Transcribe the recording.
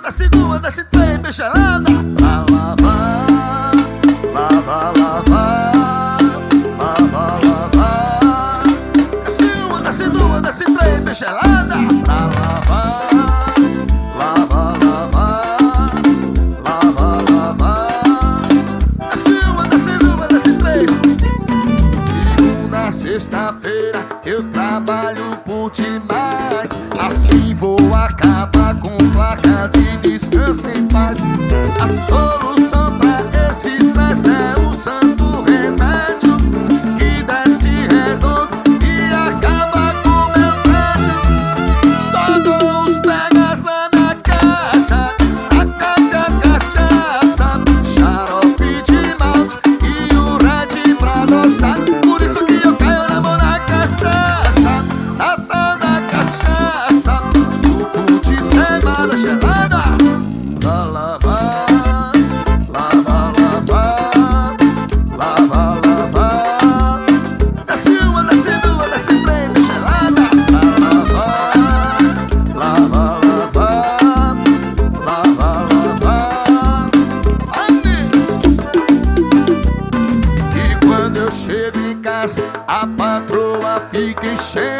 desce duas, desce três, bichelada pra lavar, lavar, lavar, lavar, lavar. Desce uma, desce duas, desce três, bichelada pra lavar, lavar, lavar, lavar, lavar. Desce uma, desce duas, desce três. Segunda, sexta-feira eu trabalho por demais. Assim vou acabar com placa de descanso em paz. A solução pra esse estresse é o santo remédio que desce redondo e acaba com meu prédio. Só dou os pegas lá na caixa, a cachaça, xarope de malte e o red pra adoçar. Por isso que eu caio na mão na cachaça, na tal da cachaça, suco de cevada gelada pra lavar, lavar, lavar, lavar, lavar. Desce uma, desce duas, desce três, bichelada pra lavar, lavar, lavar, lavar, lavar. E quando eu chego em casa, a patroa fica enchendo